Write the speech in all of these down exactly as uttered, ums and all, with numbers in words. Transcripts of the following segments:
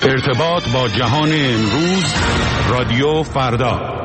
ارتباط با جهان امروز، رادیو فردا.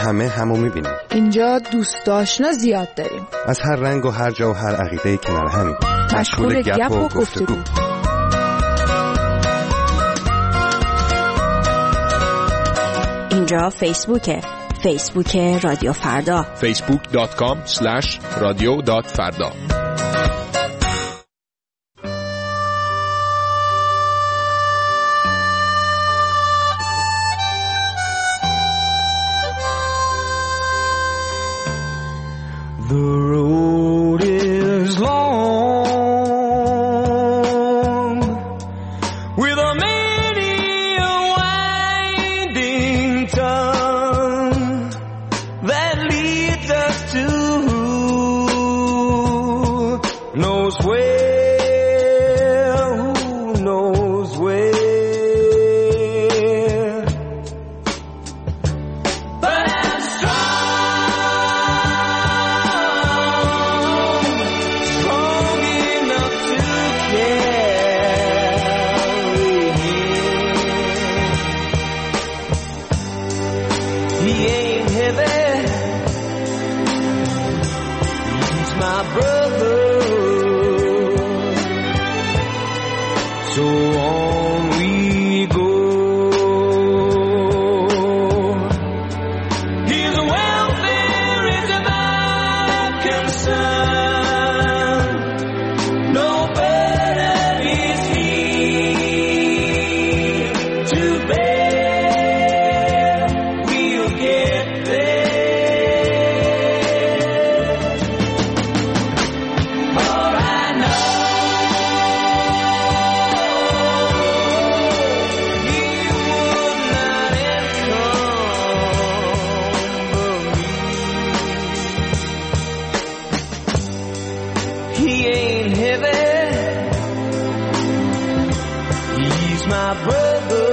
همه همو میبینیم. اینجا دوست آشنا زیاد داریم، از هر رنگ و هر جا و هر عقیده کنار همیم، مشغول گپ و گفتگو. اینجا فیسبوکه، فیسبوک رادیو فردا، فیسبوک دات کام اسلش رادیو دات فردا. The road is long with a many a winding tongue that leads us to who knows where, who knows where. But I'm strong enough to carry him. He ain't heavy, he's my brother. So on we go. His welfare is my concern. No burden is he to bear. We'll get there. For I know he would not encumber me. He ain't heavy, he's my brother.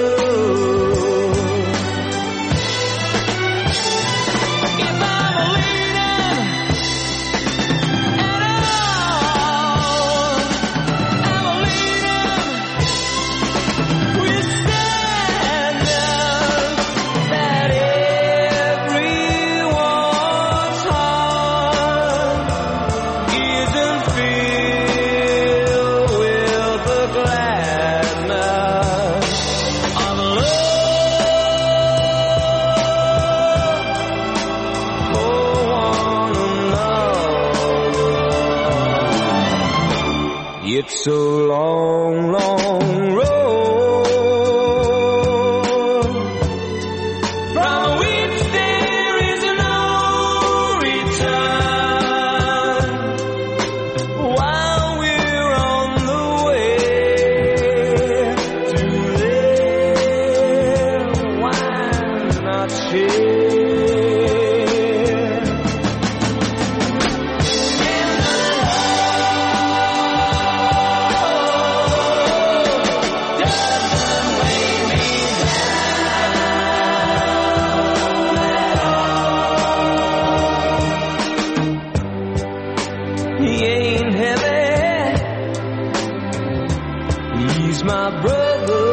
If I'm a leader at all, I'm a leader with standards that everyone's heart isn't filled with the gladness of love for one another. It's a long, long road from which there is no return. While we're on the way to there, why not share? In the love doesn't weigh me down. He ain't heavy, he's my brother.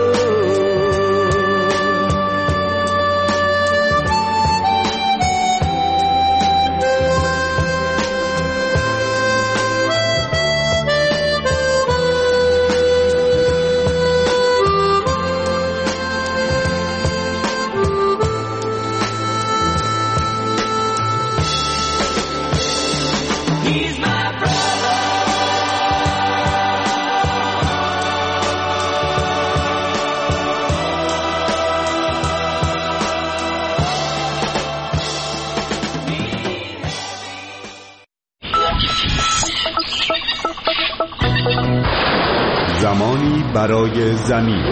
He's my brother. زمانی برای زمین.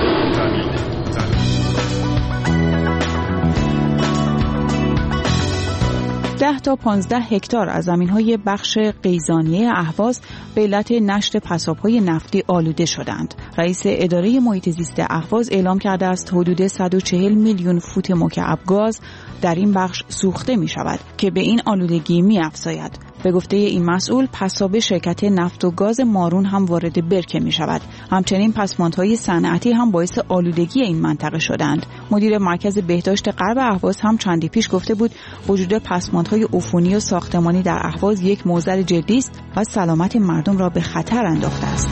ده تا پانزده هکتار از زمین‌های بخش قیزانیه اهواز به علت نشت پساب‌های نفتی آلوده شدند. رئیس اداره محیط زیست اهواز اعلام کرده است حدود صد و چهل میلیون فوت مکعب گاز در این بخش سوخته می‌شود که به این آلودگی می‌افزاید. به گفته این مسئول پسابه شرکت نفت و گاز مارون هم وارد برکه می شود. همچنین پسماندهای صنعتی هم باعث آلودگی این منطقه شدند. مدیر مرکز بهداشت غرب اهواز هم چندی پیش گفته بود وجود پسماندهای عفونی و ساختمانی در اهواز یک معضل جدی است و سلامت مردم را به خطر انداخته است.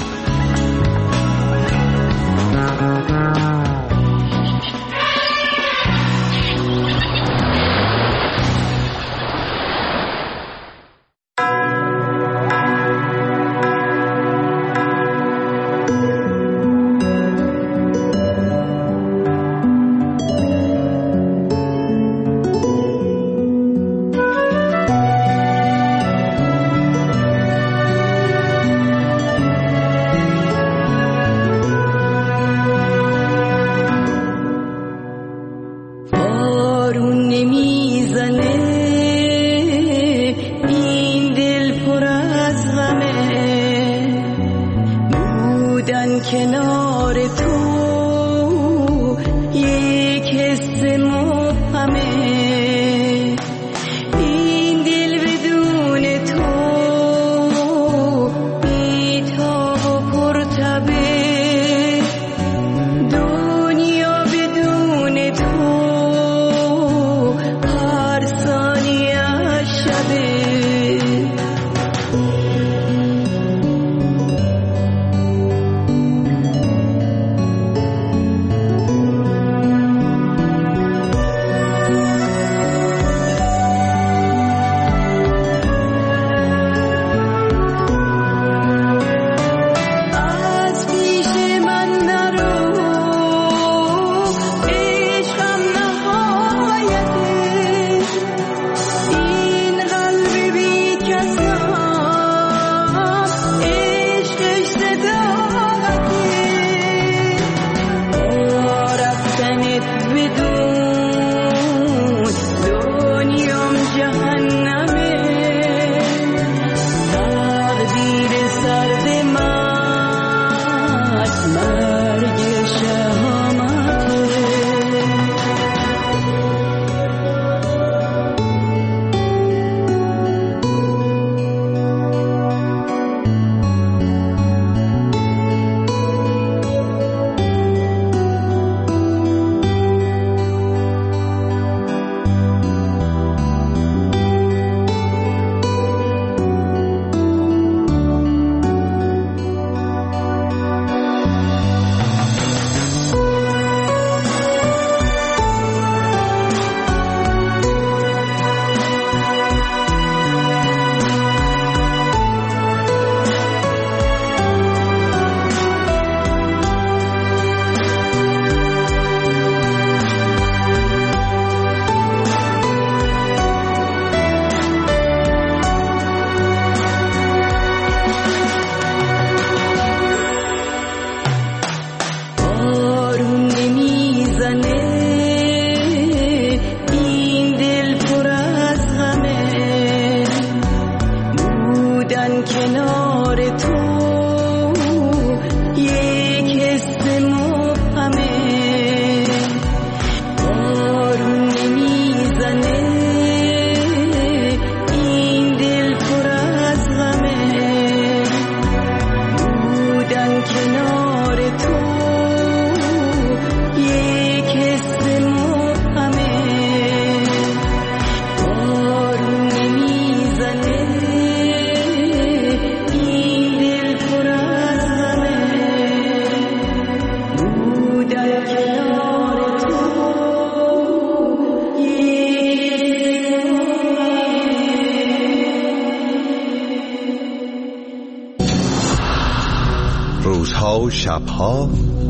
روزها و شبها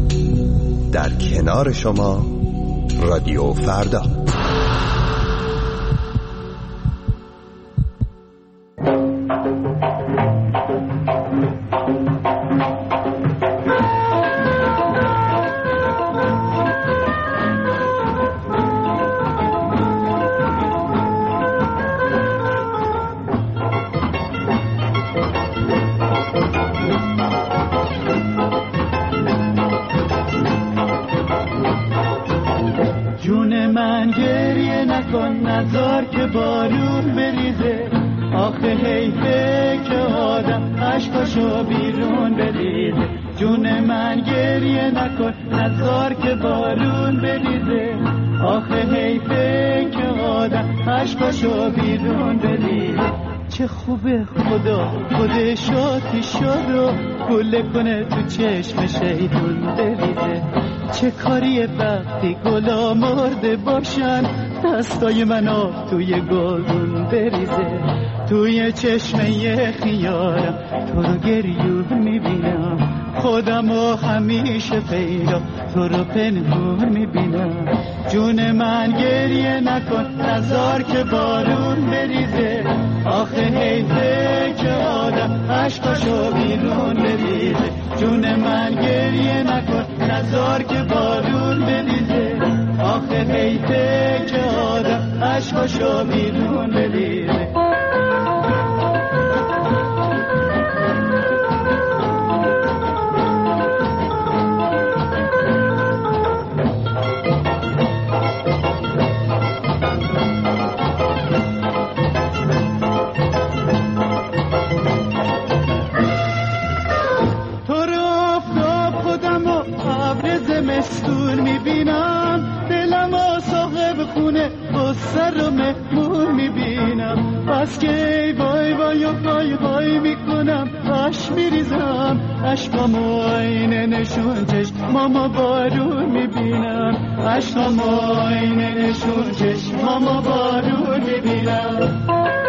در کنار شما رادیو فردا. من گریه نکن نذار که بارون بریزه، آخه هی پاشو بیرون بریزه، جون من گریه نکن نذار که بارون بریزه، آخه حیفه که آدم عشقاشو بیرون بریزه. چه خوبه خدا خودش آتیشا رو گله کنه تو چشم شیطون بریزه، چه کاریه وقتی گلا مرده باشن دستای من آب توی گلدون بریزه، توی چشمه خیارم تو رو گریون میبینم، خودم رو همیشه پیدا تو رو پنهون میبینم، جون من گریه نکن نذار که بارون بریزه، آخه حیفه که آدم عشقاشو بیرون بریزه، جون من گریه نکن نذار که بارون بریزه، آخه حیفه که آدم عشقاشو بیرون بریزه. مستون میبینم دلم و صاحب خونه بسر رو مهمون میبینم، بس که ای وای وای و وای وای میکنم اش میریزم، عشقام و آینه نشون چشمام بارون میبینم، عشقام و آینه نشون چشمام بارون میبینم.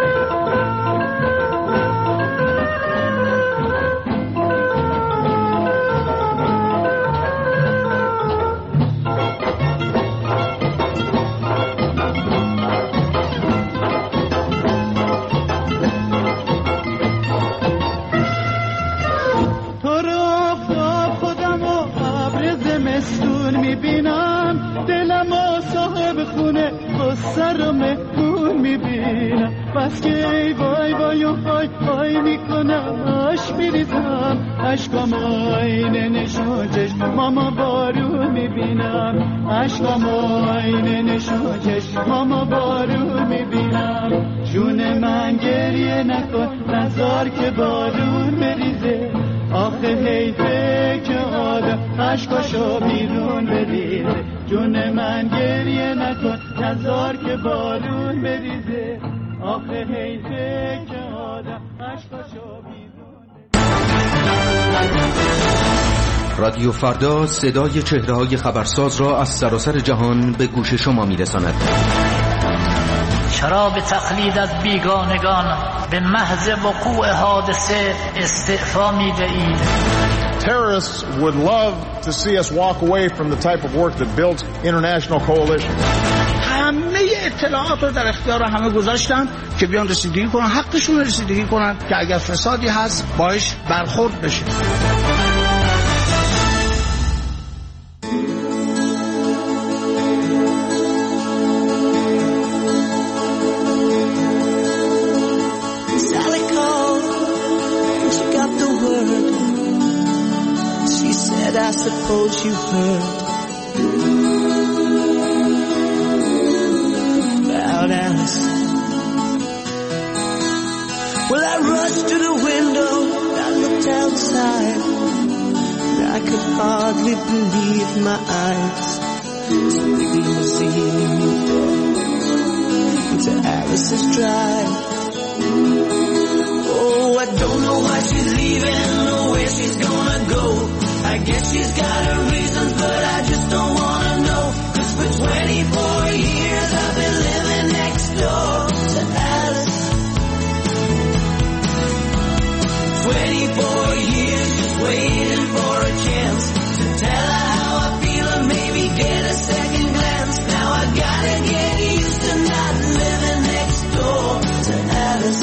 میبینم دلم و صاحب خونه سر رو مهمون میبینم، بس که ای وای وای و وای وای میکنم آش میریزم، عشقام آینه نشون چشمام بارون میبینم، عشقام آینه نشون چشمام بارون میبینم، جون من گریه نکن نذار که بارون بریزه، آخه حیفه که آدم عشقاشو بیرون بریزه، جون من گریه نکن نذار که بارون بریزه، آخه حیفه که آدم عشقاشو بیرون بریزه. رادیو فردا صدای چهره‌های خبرساز را از سراسر جهان به گوش شما میرساند. شراب تقلید از بیگانگان به محض وقوع حادثه استعفا می‌دهید. Terrorists would love to see us walk away from the type of work that builds international coalition. همه اطلاعات رو در اختیار همه گذاشتن که بیان رسیدگی کنن، حقشون رسیدگی کنن که اگر فسادی هست باش برخورد بشه. I suppose you heard about Alice. Well, I rushed to the window, I looked outside, and I could hardly believe my eyes. This big limousine brought into Alice's drive. Oh, I don't know why she's leaving or where she's gonna go. I guess she's got her reasons, but I just don't wanna know. Cause for twenty-four years I've been living next door to Alice. twenty-four years just waiting for a chance to tell her how I feel and maybe get a second glance. Now I gotta get used to not living next door to Alice.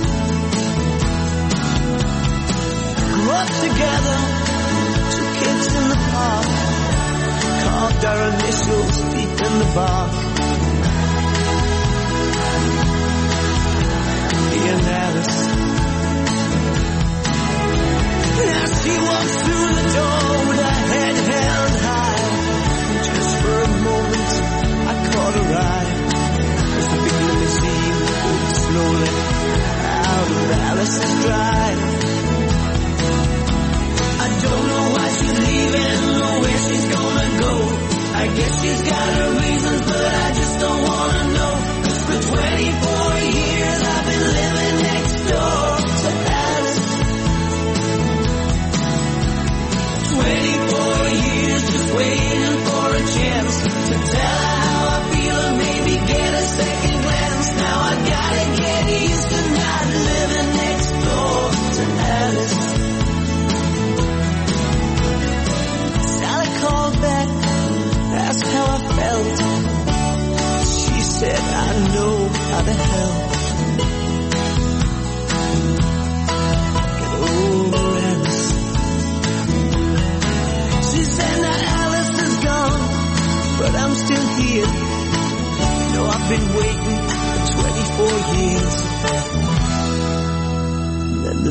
Grew up together, kids in the park, carved our initials deep in the bark. Me and Alice. Now she walks through the door with her head held high, and just for a moment I caught her eye as the big limousine pulled slowly out of Alice's drive.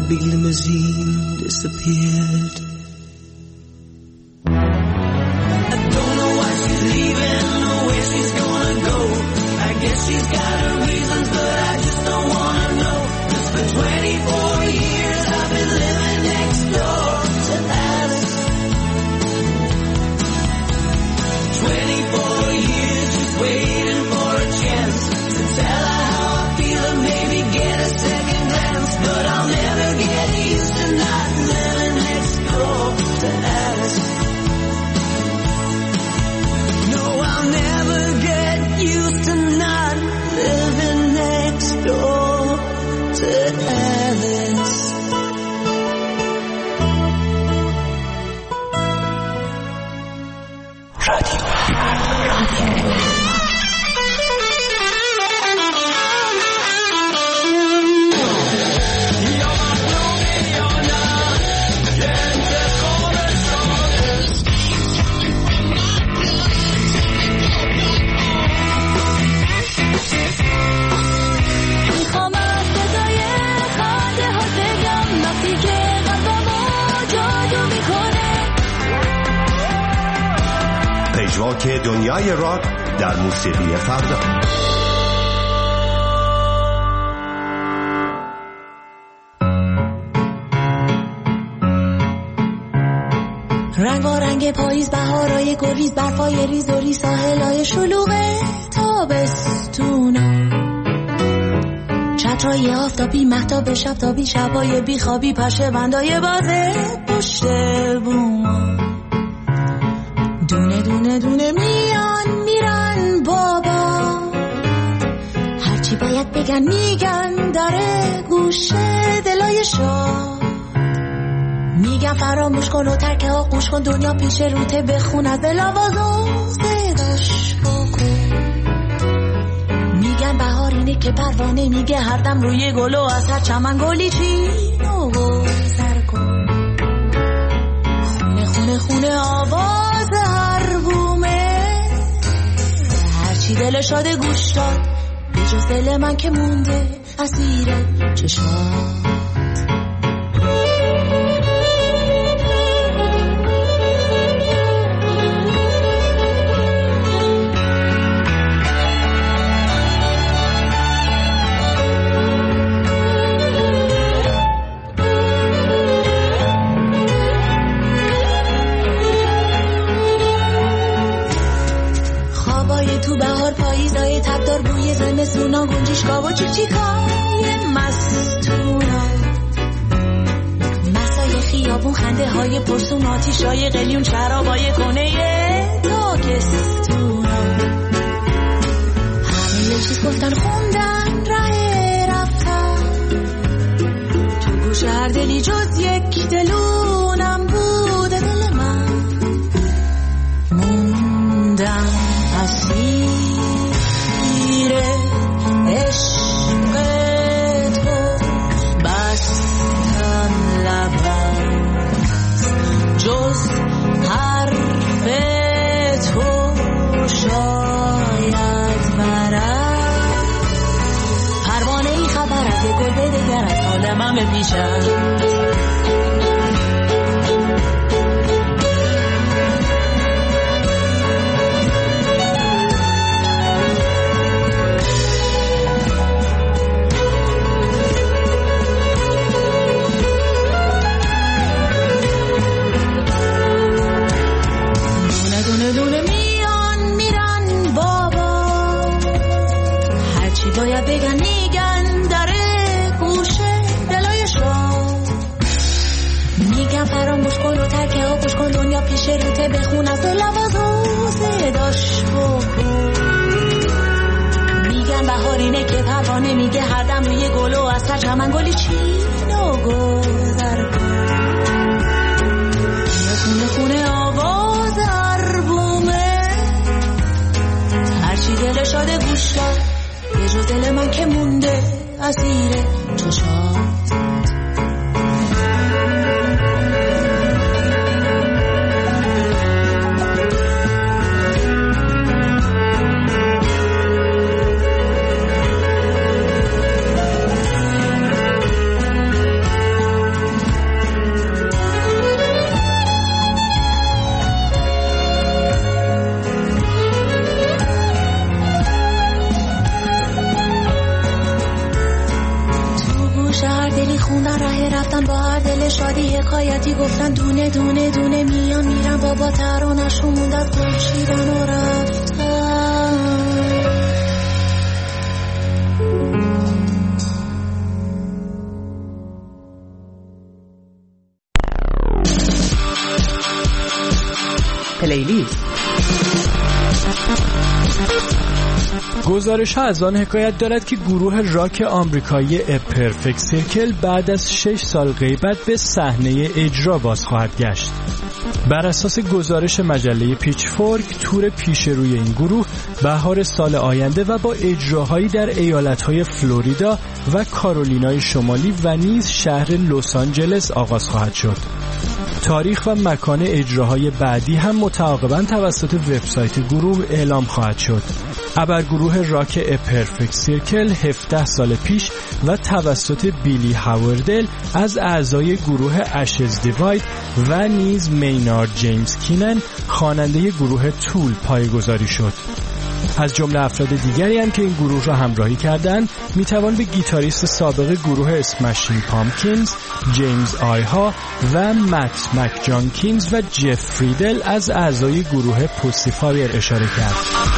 big limousine disappeared. I don't know why she's leaving or where she's gonna go. I guess she's got her reasons, but I just don't wanna know. 'Cause for twenty-four years I've been living next door to Alice. twenty-four years just waiting for a chance to tell her how I feel and maybe get a second glance. But I'll never get used to not living next door to Alice. No, I'll never get used to not living next door to Alice. رادیو پژواک دنیای راک در موسیقی فردا. رنگارنگ پاییز، بهارای گریز، برفای ریز و ریز، ساحلای شلوغ تابستونا، چترای آفتابی، مهتاب شبتابی، شبای بیخوابی، پشه بندای بازه پشت بوما، دونه دونه دونه میان میرن بابا، هرچی باید بگن میگن داره گوشه دلای شاه، میگن فراموش کن و ترک آغوش کن، دنیا پیش روته بخون از دل‌آوازو صداش بکن، میگن بهار اینه که پروانه میگه هر دم روی گل و از هر چمن گلی چین و گذر کن، خونه خونه خونه آواز هر بومه، هرچی دل شاده گوش داد به جز دل من که مونده اسیر چشات. تو بهار پاییزای تبدار بوی زمستونا، گنجشگاه و چیکچیکای مستونا، مسای خیابون، خنده های پرسون، آتیشای قلیون، شرابای کنه تاکستونا، همه یه چیز گفتن خوندن ره رفتن، تو گوش هر دلی جز یک دلونم بوده دل من، موندم اسیر عشق تو، بستم لبم جز حرف تو شاید برم، پروانه ای خبر از یه گل بدگر از حال من بپیشم، باید بگن میگن داره گوشه دلای شما، میگن فراموش کن و ترک آغوش کن، دنیا پیش روته بخون از لبازو صداش بکن، میگن بهار اینه که پروانه میگه هر دم روی گل و از هر چمن گلی چین و گذر کن، خونه خونه آواز هر بومه، هرچی دل شاده گوش داد یه جو دل من که مونده اسیر چشات. شادی حکایتی گفتن دونه دونه دونه میان میرن بابا ترانه‌شون موند از گل چیدن و رفتن. پلیلیست. گزارش ها از آن حکایت دارد که گروه راک آمریکایی پرفکت سرکل بعد از شش سال غیبت به صحنه اجرا باز خواهد گشت. بر اساس گزارش مجله پیچ فورک، تور پیش روی این گروه بهار سال آینده و با اجراهایی در ایالت‌های فلوریدا و کارولینای شمالی و نیز شهر لس آنجلس آغاز خواهد شد. تاریخ و مکان اجراهای بعدی هم متعاقباً توسط وبسایت گروه اعلام خواهد شد. ابر گروه راک پرفکت سرکل هفده سال پیش و توسط بیلی هاوردل از اعضای گروه اشز دیواید و نیز مینارد جیمز کینن خواننده گروه تول پایه‌گذاری شد. از جمله افراد دیگری هم که این گروه را همراهی کردند میتوان به گیتاریست سابق گروه اسمشینگ پامکینز جیمز آیها و مت مک جانکینز و جف فریدل از اعضای گروه پوسیفایر اشاره کرد.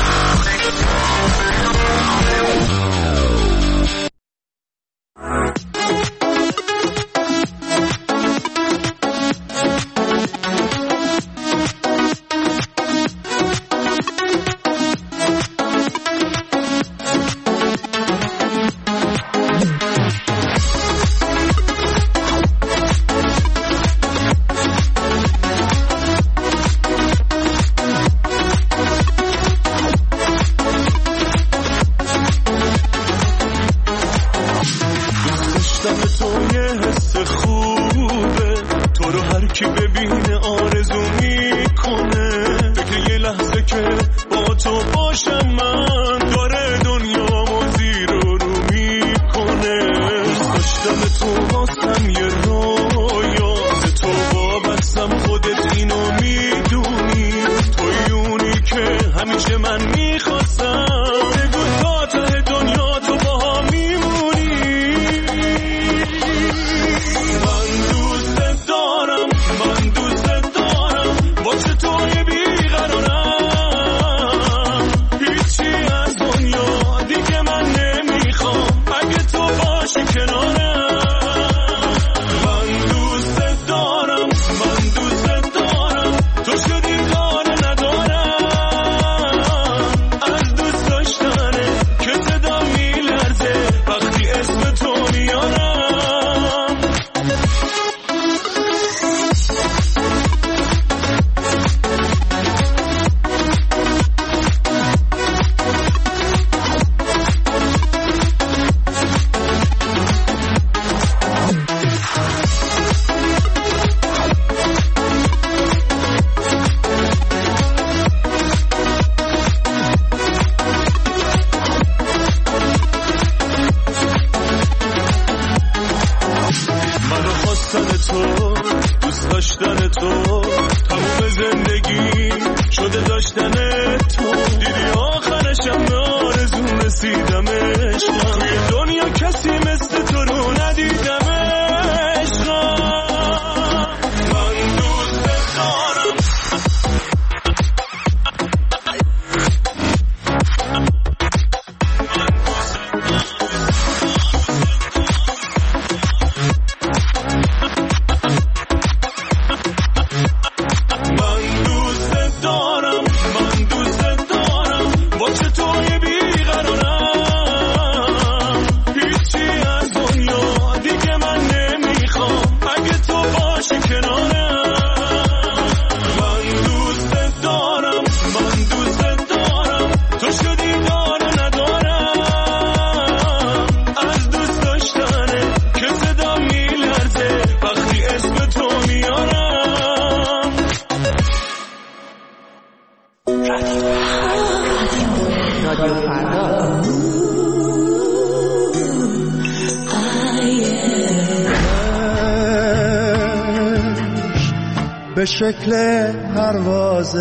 به شکل پرواز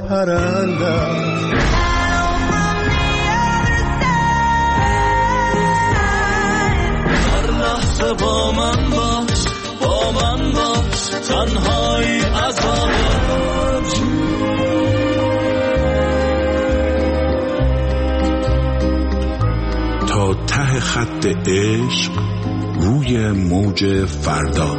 پرنده هر لحظه با من باش با من باش تنهایی از تا ته خط عشق روی موج فردا.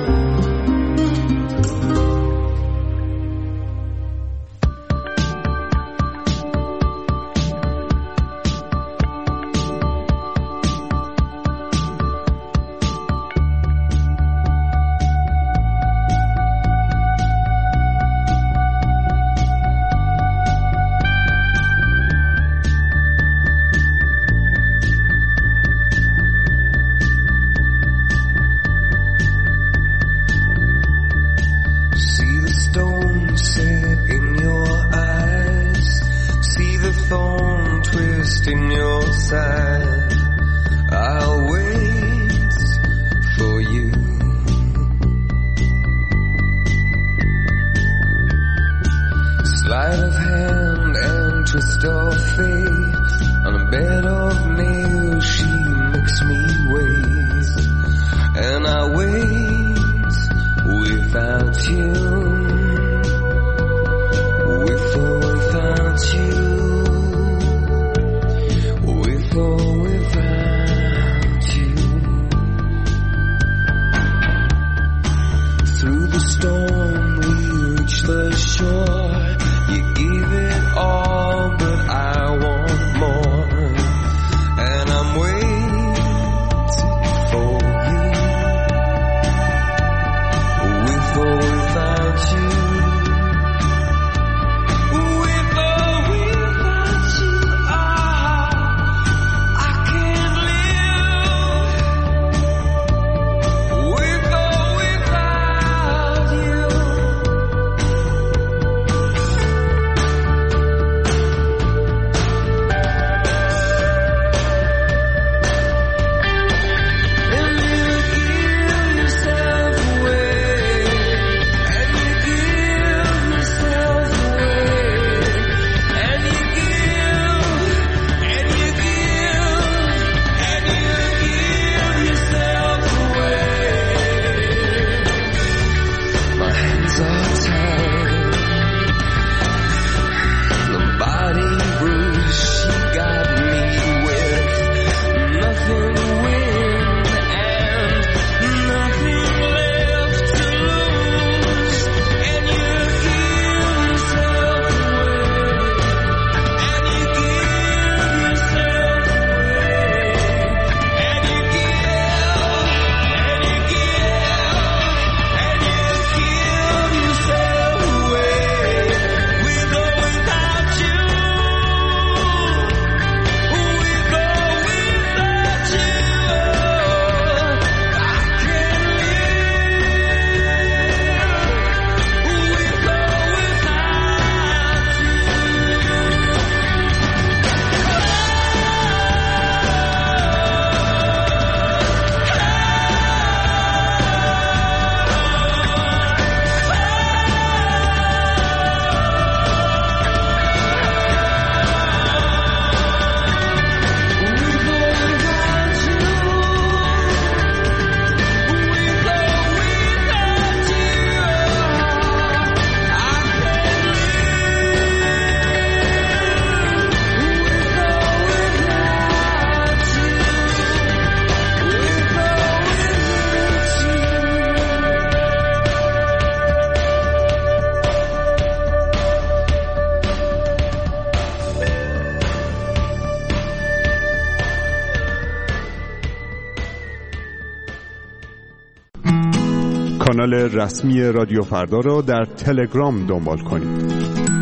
کانال رسمی رادیو فردا را در تلگرام دنبال کنید.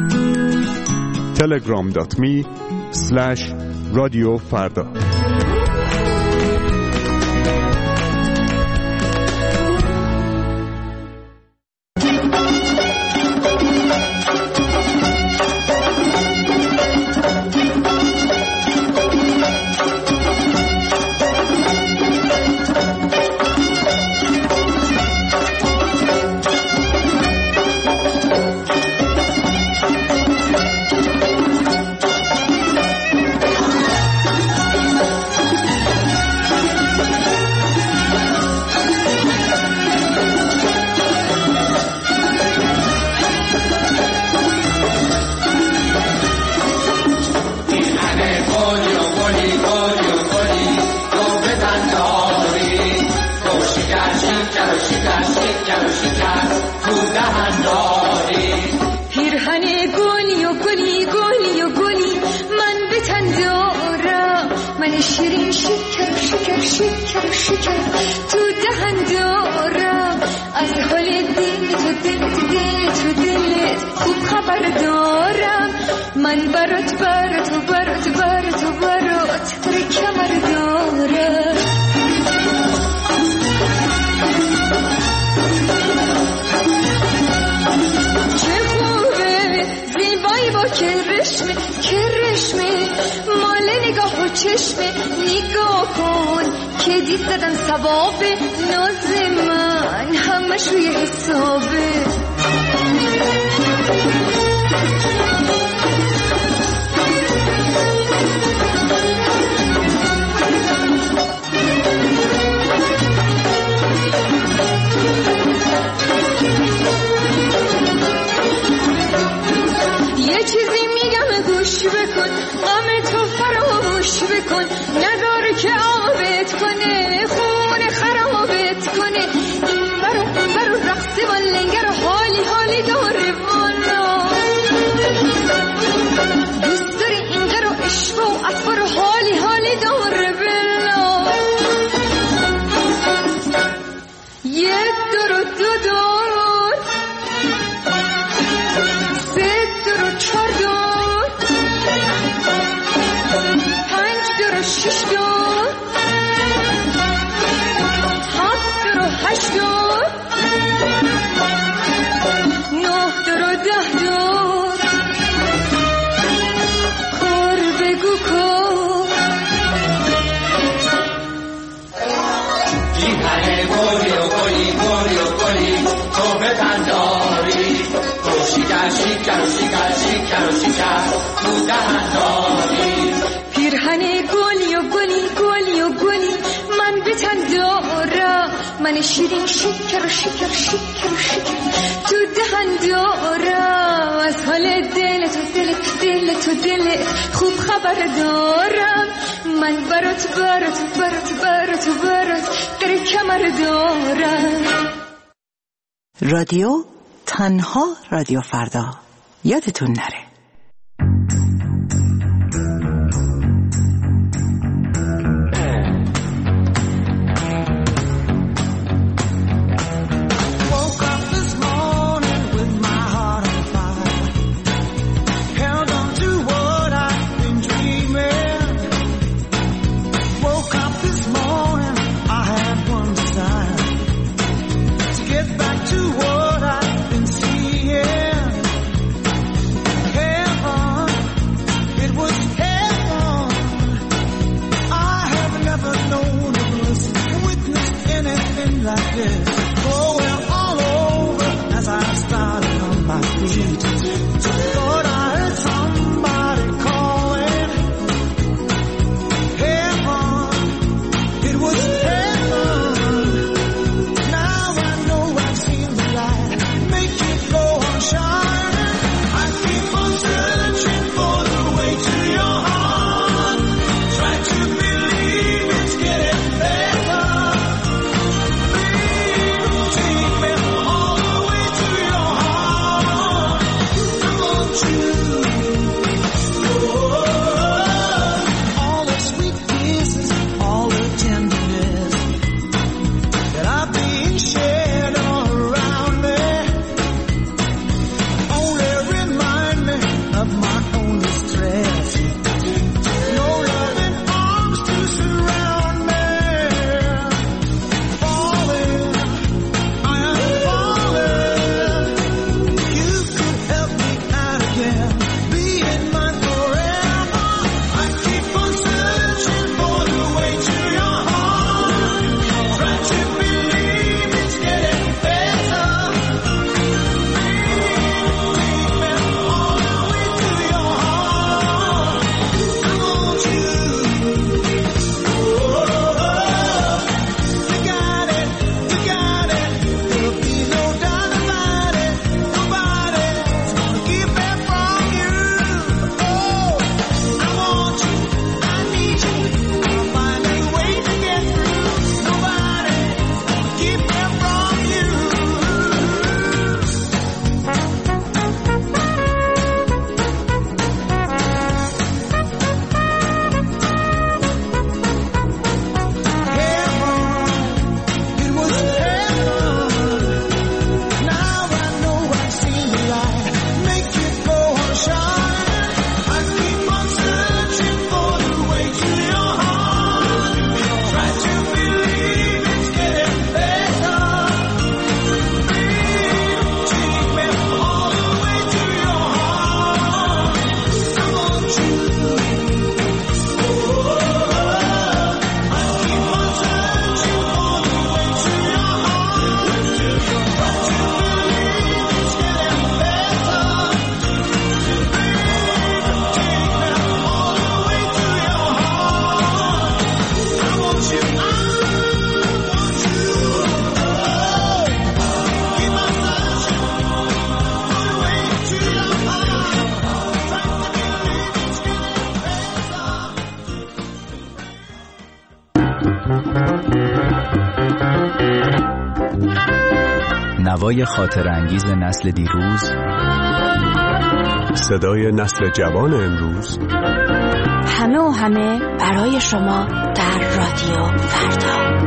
تلگرام دات می اسلش رادیو فردا. شکر و شکر تو دهن داری. پیرهن گلی و گلی گلی و گلی من به تن دارم، من شیرین شکر شکر شکر شکر تو دهن دارم. از حال دل تو دل تو دل تو دلت خوب خبر دارم. من برات برات و برات برات و برات در کمر دارم. چه خوبه زیبایی با کرشمه کرشمه مال نگاه و چشمه. نگاه کن که دید زدن ثواب ناز من همش روی حسابه. یه چیزی میگم گوش بکن، غم تو فراموش بکن، نذار که آبت کنه خون خرابت کنه. این برو این برو رقصی و لنگر و حالی حالی داره والا. دوست داری اینجا رو عشق و اطفار و حالی حالی داره بلا. یه دور و دو دور، سه دور و چهار دور، پنج دور و شش دور، هفت دور و هشت دور، نه دور و ده دور. کار بگو کار. پیرهن گلی و گلی گلی و گلی تو به تن داری. تو شکر شکر و شکر شکر و شکر تو دهن داری. پیرهن گلی و گلی گلی و گلی من به تن دارم. من شیرین شکر شکر شکر شکر تو دهن دارم. از حال دل تو دل تو دل تو دل خوب خبر دارم. من برات برات برات برات برات در کمر دارم. رادیو تنها رادیو فردا، یادتون نره. Get back to what I've been seeing. نوای خاطر انگیز نسل دیروز، صدای نسل جوان امروز، همه و همه برای شما در رادیو فردا.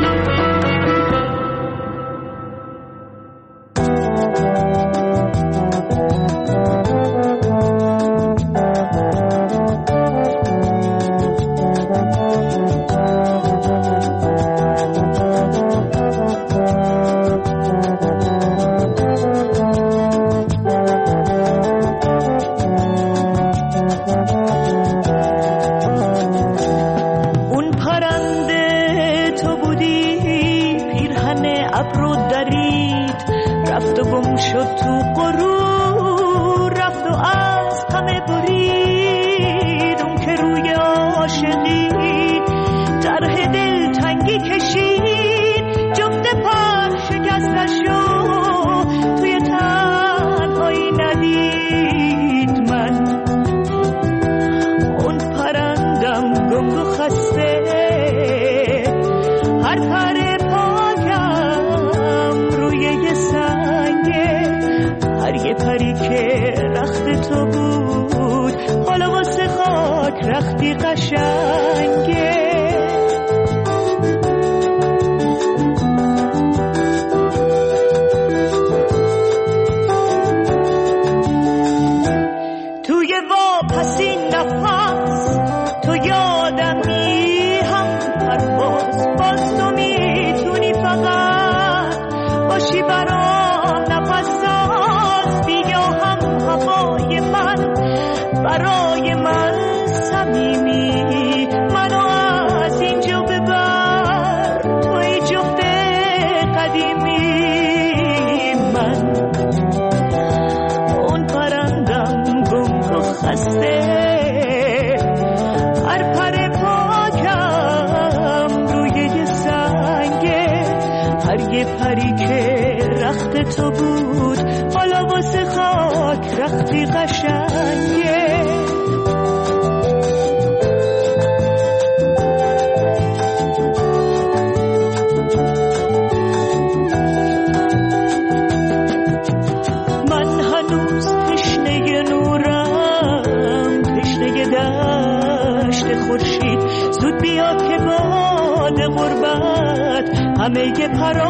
همه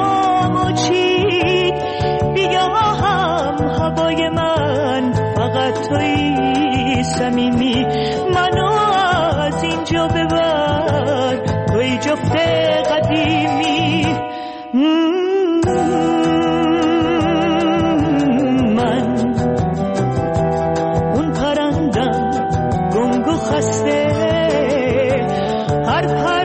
پرامو چید بیا هم هوای من فقط توی صمیمی منو از اینجا ببر توی جفت قدیمی من اون پرندم گنگ و خسته هر پر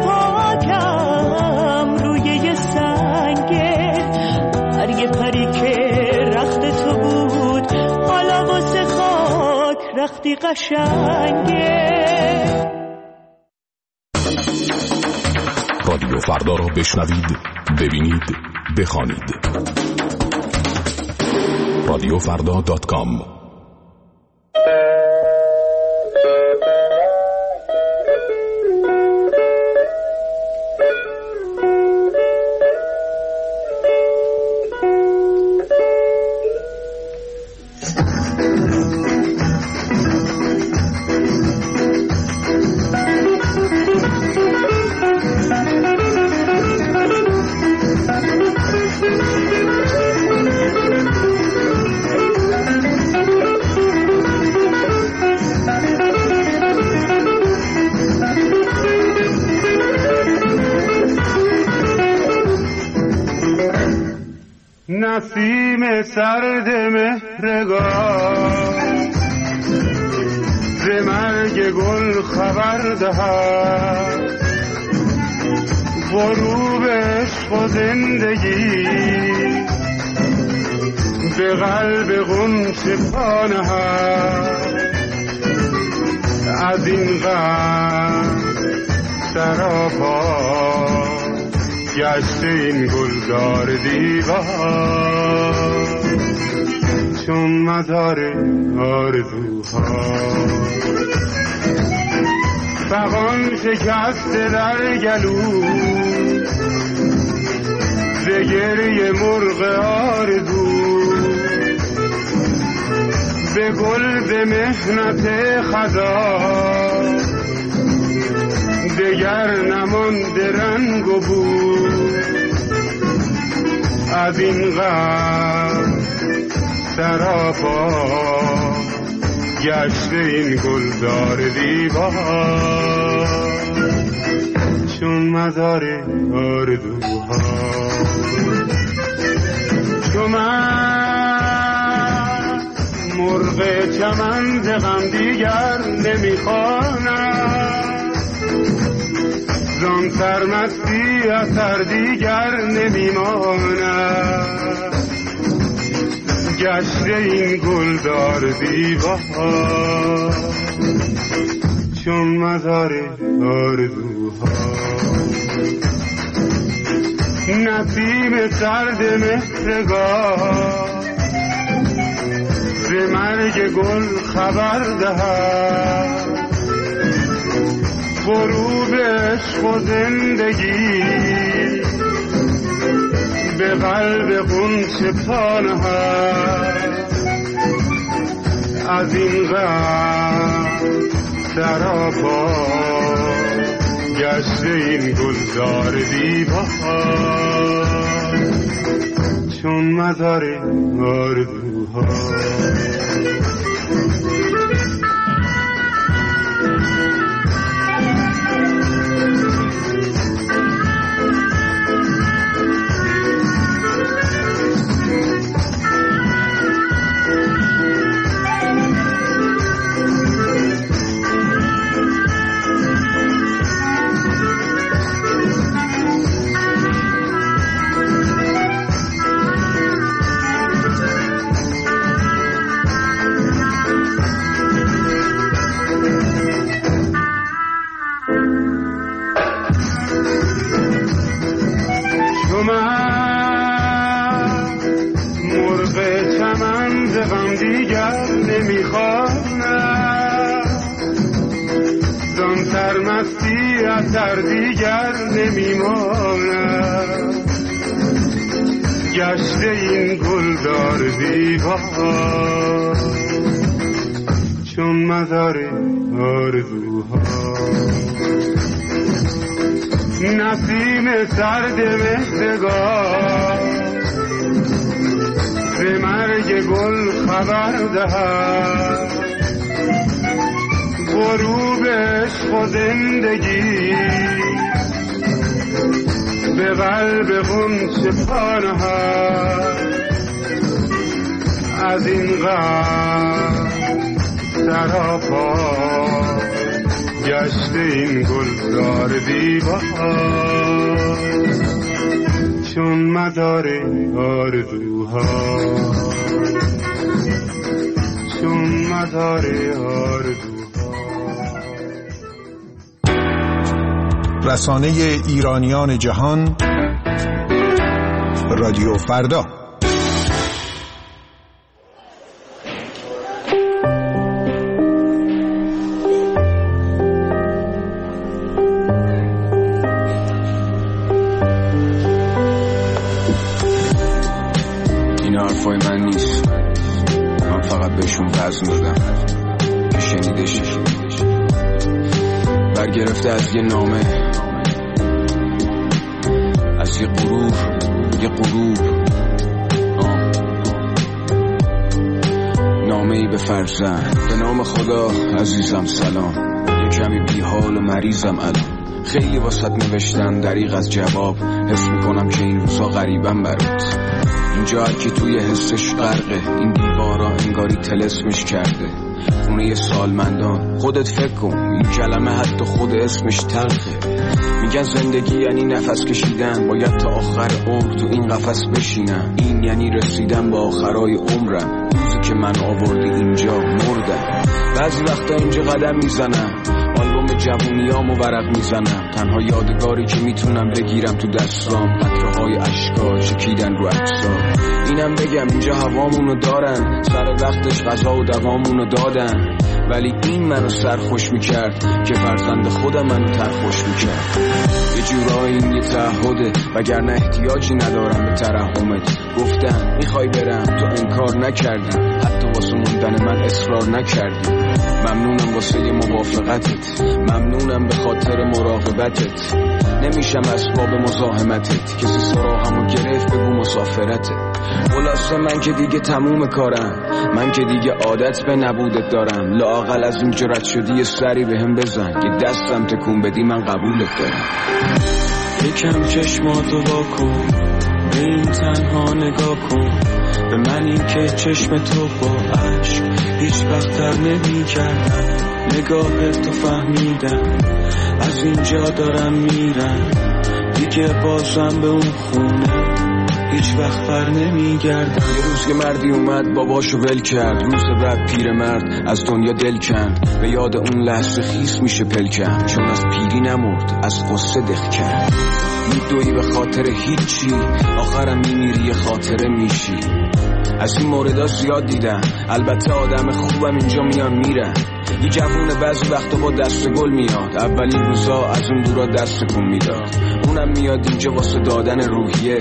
وقتی قشنگه. رادیو فردا را بشنوید، ببینید، بخوانید. رادیو فردا دات کام. نسیم سرد مهرگاه ز مرگ گل خبر دهد غروب عشق و زندگی به قلب غنچه پا نهد از این غم سراپا گشته این گلزار دیوار چون مزار آرزوها فغان شکسته در گلو ز گریه مرغ آرزو به گل به محنت خدا دگر نمانده رنگ و بو از این غم سراپا گشته این گلزار دیوار چون مزار آرزوها چون من مرغ چمن ز غم دیگر نمیخوانم زان سرمستی اثر دیگر نمیماند گشته این گلدار دیوار چون مزار آرزوها نسیم سرد مهرگاه ز مرگ گل خبر دهد غروب عشق و زندگی به قلب غنچه پا نهد از این غم سراپا گشته این گلزار دیوار چون مزار آرزوها در دیگر نمیماند گشته این گلدار دیوار چون مزار آرزوها نسیم سرد مهرگاه ز مرگ گل خبر دهد غروب عشق و زندگی به قلب غنچه پا نهد از این غم سراپا گشته این گلزار دیوار چون مزار آرزوها چون مزار آرزوها. رسانه ایرانیان جهان رادیو فردا. این حرفای من نیست، من فقط بهشون وزن دادم که شنیدش برگرفته از یه نامه، از یه غرور، یه غروب. نامه ای به فرزند. به نام خدا عزیزم سلام، یه کمی بیحال و مریضم الان. خیلی واسط نوشتن دریغ از جواب، حس میکنم که این روزا غریبم برات. اینجا هر کی توی حسش غرقه، این دیوارا انگاری تلسمش کرده. خونه سالمندان، خودت فکر کن این کلمه حتی خود اسمش تلخه. میگن زندگی یعنی نفس کشیدن، باید تا آخر عمر تو این قفس بشینم. این یعنی رسیدن با آخرای عمرم، روزی که من آوردی اینجا مردم. بعضی وقتا اینجا قدم میزنم، آلبوم جوونیامو ورق میزنم. تنها یادگاری که میتونم بگیرم تو دستام، قطره‌های اشکا چکیدن رو عکس‌ها. اینم بگم اینجا هوامونو دارن، سر وقتش غذا و دوامونو دادن. ولی این منو سرخوش میکرد که فرزند خودم منو ترخوش میکرد. یه جورایی این یه تعهده وگرنه احتیاجی ندارم به ترحمت. گفتم میخوای برم تو انکار نکردی، حتی واسه موندن من اصرار نکردی. ممنونم واسه موافقتت، ممنونم به خاطر مراقبتت. نمیشم اسباب مزاحمتت، کسی سراغمو گرفت بگو مسافرته. خلاصه من که دیگه تموم کارم، من که دیگه عادت به نبودت دارم. لااقل از این جرأت شدی یه سری بهم بزن، یه دستم تکون بدی من قبولت دارم. یکم چشماتو واکن، به این تنها نگاه کن، به من این که چشم تو با عشق هیچ وقت تر نمی کردم. نگاه تو فهمیدم، از اینجا دارم میرم دیگه، بازم به اون خونه هیچ وقت بر نمی گردم. یه روز که مردی اومد باباشو ول کرد، روز بعد پیر مرد از دنیا دل کند. به یاد اون لحظه خیس میشه پلکم، چون از پیری نمرد از قصه دق کرد. میدوی به خاطر هیچی، آخرم میمیری خاطره میشی. از این موردها زیاد دیدم، البته آدم خوبم اینجا میان میرن. یه جوونه بعضی وقتا با دست گل میاد، اولین روزا از اون دورا دست کن میداد. اونم میاد اینجا واسه دادن روحیه،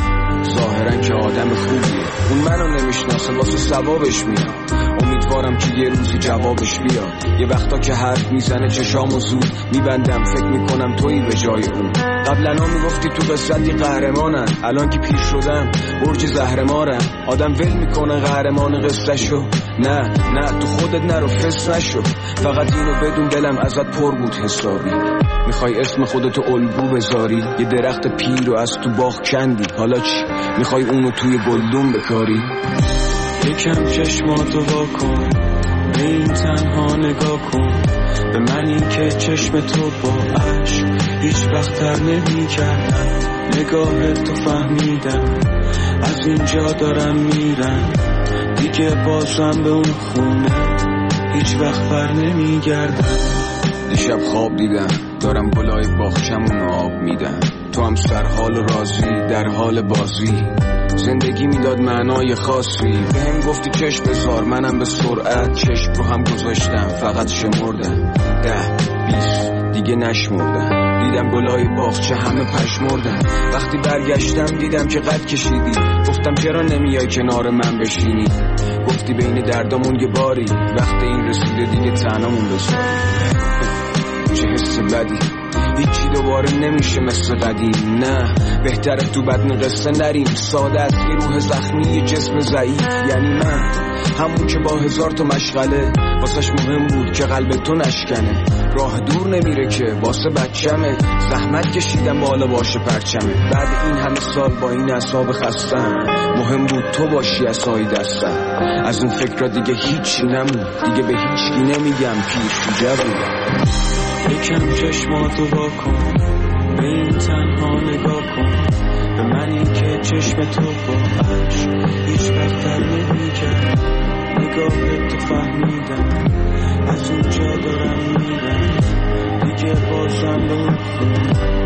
ظاهرا که آدم خوبیه. اون منو نمیشناسه واسه ثوابش میاد، امیدوارم که یه روزی جوابش بیاد. یه وقتا که حرف میزنه چشامو زود میبندم، فکر میکنم تویی به جای اون. قبلا ها میگفتی تو قصتی قهرمانن، الان که پیر شدم برج زهرمارم. آدم ول میکنه قهرمان قصه شو، نه نه تو خودت نرو فس نشو. فقط اینو بدون دلم ازت پر بود حسابی. میخوای اسم خودتو الگو بذاری، یه درخت پیر رو از تو باغ کندی، حالا چی؟ میخوای اونو توی گلدون بکاری؟ یکم چشماتو واکن، به این تنها نگاه کن، به من این که چشم تو با عشق هیچ وقت تر نمی کردم. نگاه تو فهمیدم، از اینجا دارم میرم دیگه، بازم به اون خونه هیچ وقت بر نمی گردم. دیشب خواب دیدم دارم گلای باغچمون آب میدم، تو هم سر حال و راضی در حال بازی. زندگی میداد معنای خاصی، به هم گفتی چشم بذار، منم به سرعت چشم رو هم گذاشتم. فقط شمردم ده بیست دیگه نشمردم. دیدم گلای باغچه همه پشمردن. وقتی برگشتم دیدم که قد کشیدی، گفتم چرا نمیای کنار من بشینی؟ گفتی بین دردامون یه باری، وقت این رسیده دیگه تنهامون بذاری. چه حس بدی، هیچی دوباره نمیشه مثل قدیم. نه بهتره تو بدن قصه نریم، ساده از یه روح زخمی یه جسم ضعیف. یعنی من همون که با هزار تا مشغله واسش مهم بود که قلب تو نشکنه. راه دور نمیره که واسه بچمه، زحمت کشیدم بالا باشه پرچمه. بعد این همه سال با این اعصاب خستم، مهم بود تو باشی عصای دستم. از اون فکر را دیگه هیچی نمون، دیگه به هیچکی نمیگم پیر شو جوونم. یکم چشماتو واکن، به این تنها نگاه کن، به من این که چشم تو با عشق هیچ وقت تر نمی کرد. نگاه تو فهمیدم، از اونجا دارم میرم دیگه، بازم به اون خونه